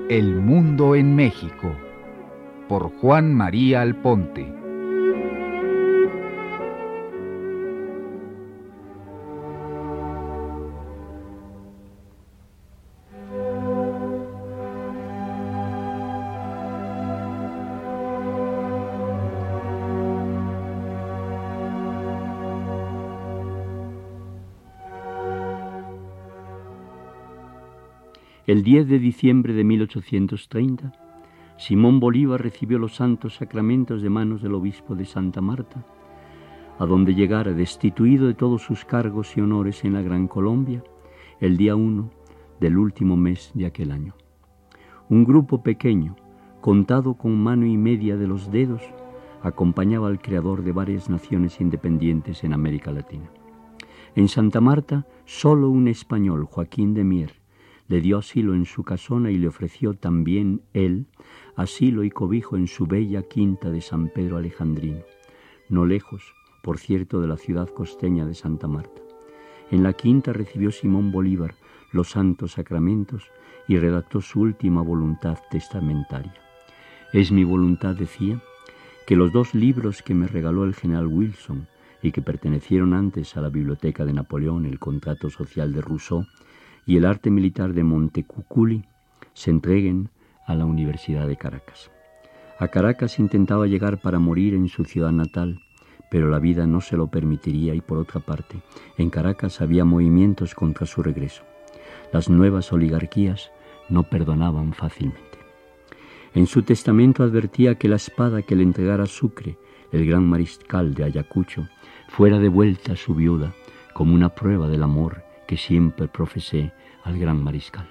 El mundo en México, por Juan María Alponte. El 10 de diciembre de 1830, Simón Bolívar recibió los santos sacramentos de manos del obispo de Santa Marta, a donde llegara destituido de todos sus cargos y honores en la Gran Colombia, el día 1 del último mes de aquel año. Un grupo pequeño, contado con mano y media de los dedos, acompañaba al creador de varias naciones independientes en América Latina. En Santa Marta, solo un español, Joaquín de Mier, le dio asilo en su casona y le ofreció también él asilo y cobijo en su bella quinta de San Pedro Alejandrino, no lejos, por cierto, de la ciudad costeña de Santa Marta. En la quinta recibió Simón Bolívar los santos sacramentos y redactó su última voluntad testamentaria. Es mi voluntad, decía, que los 2 libros que me regaló el general Wilson y que pertenecieron antes a la biblioteca de Napoleón, el contrato social de Rousseau y el arte militar de Montecuculi, se entreguen a la Universidad de Caracas. A Caracas intentaba llegar para morir en su ciudad natal, pero la vida no se lo permitiría y, por otra parte, en Caracas había movimientos contra su regreso. Las nuevas oligarquías no perdonaban fácilmente. En su testamento advertía que la espada que le entregara Sucre, el gran mariscal de Ayacucho, fuera devuelta a su viuda como una prueba del amor que siempre profesé al gran mariscal.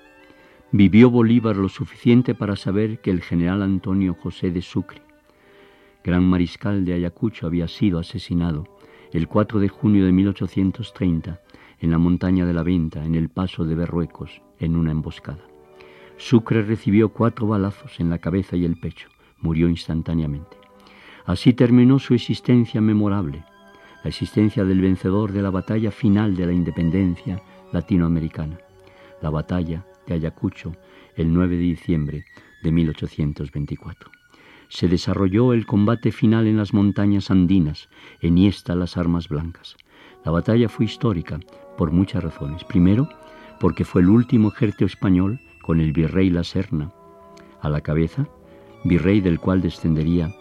Vivió Bolívar lo suficiente para saber que el general Antonio José de Sucre, gran mariscal de Ayacucho, había sido asesinado el 4 de junio de 1830 en la montaña de la Venta, en el paso de Berruecos, en una emboscada. Sucre recibió 4 balazos en la cabeza y el pecho, murió instantáneamente. Así terminó su existencia memorable, la existencia del vencedor de la batalla final de la independencia latinoamericana, la batalla de Ayacucho, el 9 de diciembre de 1824. Se desarrolló el combate final en las montañas andinas, enhiesta las armas blancas. La batalla fue histórica por muchas razones. Primero, porque fue el último ejército español con el virrey La Serna a la cabeza, virrey del cual descendería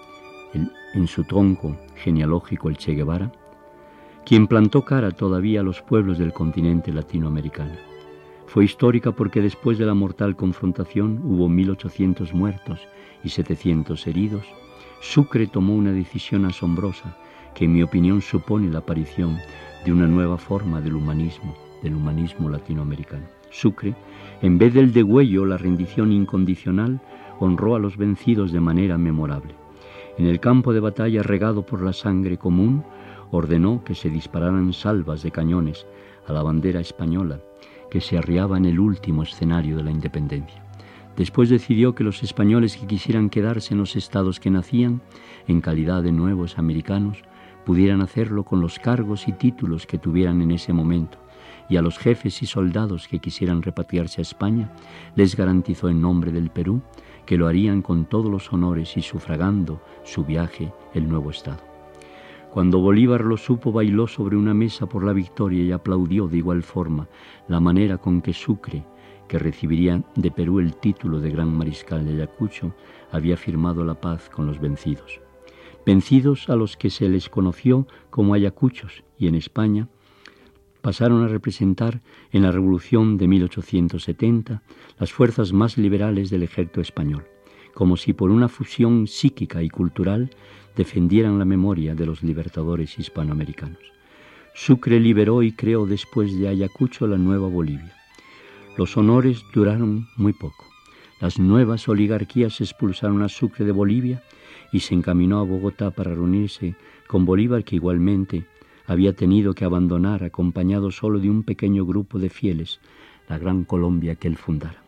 en su tronco genealógico el Che Guevara, quien plantó cara todavía a los pueblos del continente latinoamericano. Fue histórica porque después de la mortal confrontación hubo 1.800 muertos y 700 heridos. Sucre tomó una decisión asombrosa que en mi opinión supone la aparición de una nueva forma del humanismo latinoamericano. Sucre, en vez del degüello, la rendición incondicional, honró a los vencidos de manera memorable. En el campo de batalla regado por la sangre común, ordenó que se dispararan salvas de cañones a la bandera española que se arriaba en el último escenario de la independencia. Después decidió que los españoles que quisieran quedarse en los estados que nacían, en calidad de nuevos americanos, pudieran hacerlo con los cargos y títulos que tuvieran en ese momento, y a los jefes y soldados que quisieran repatriarse a España, les garantizó en nombre del Perú que lo harían con todos los honores y sufragando su viaje el nuevo estado. Cuando Bolívar lo supo, bailó sobre una mesa por la victoria y aplaudió de igual forma la manera con que Sucre, que recibiría de Perú el título de gran mariscal de Ayacucho, había firmado la paz con los vencidos. Vencidos a los que se les conoció como ayacuchos y en España pasaron a representar en la Revolución de 1870 las fuerzas más liberales del ejército español, como si por una fusión psíquica y cultural defendieran la memoria de los libertadores hispanoamericanos. Sucre liberó y creó después de Ayacucho la nueva Bolivia. Los honores duraron muy poco. Las nuevas oligarquías expulsaron a Sucre de Bolivia y se encaminó a Bogotá para reunirse con Bolívar, que igualmente había tenido que abandonar, acompañado solo de un pequeño grupo de fieles, la Gran Colombia que él fundara.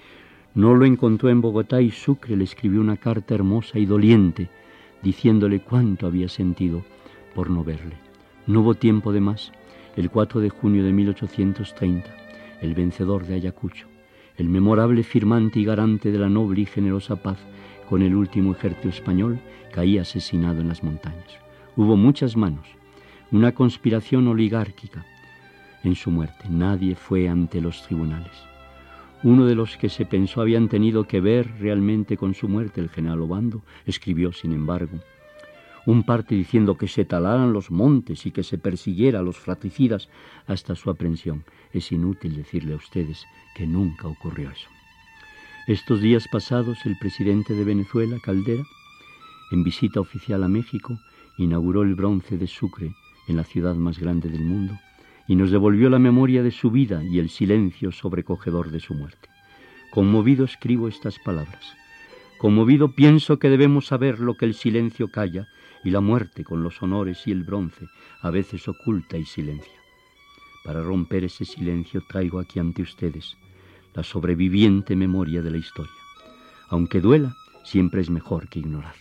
No lo encontró en Bogotá y Sucre le escribió una carta hermosa y doliente, diciéndole cuánto había sentido por no verle. No hubo tiempo de más. El 4 de junio de 1830, el vencedor de Ayacucho, el memorable firmante y garante de la noble y generosa paz con el último ejército español, caía asesinado en las montañas. Hubo muchas manos, una conspiración oligárquica en su muerte. Nadie fue ante los tribunales. Uno de los que se pensó habían tenido que ver realmente con su muerte, el general Obando, escribió, sin embargo, un parte diciendo que se talaran los montes y que se persiguiera a los fratricidas hasta su aprehensión. Es inútil decirle a ustedes que nunca ocurrió eso. Estos días pasados, el presidente de Venezuela, Caldera, en visita oficial a México, inauguró el bronce de Sucre, en la ciudad más grande del mundo, y nos devolvió la memoria de su vida y el silencio sobrecogedor de su muerte. Conmovido escribo estas palabras. Conmovido pienso que debemos saber lo que el silencio calla, y la muerte, con los honores y el bronce, a veces oculta y silencia. Para romper ese silencio traigo aquí ante ustedes la sobreviviente memoria de la historia. Aunque duela, siempre es mejor que ignorar.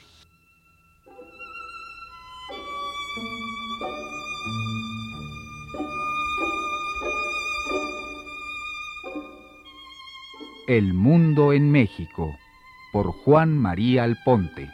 El mundo en México, por Juan María Alponte.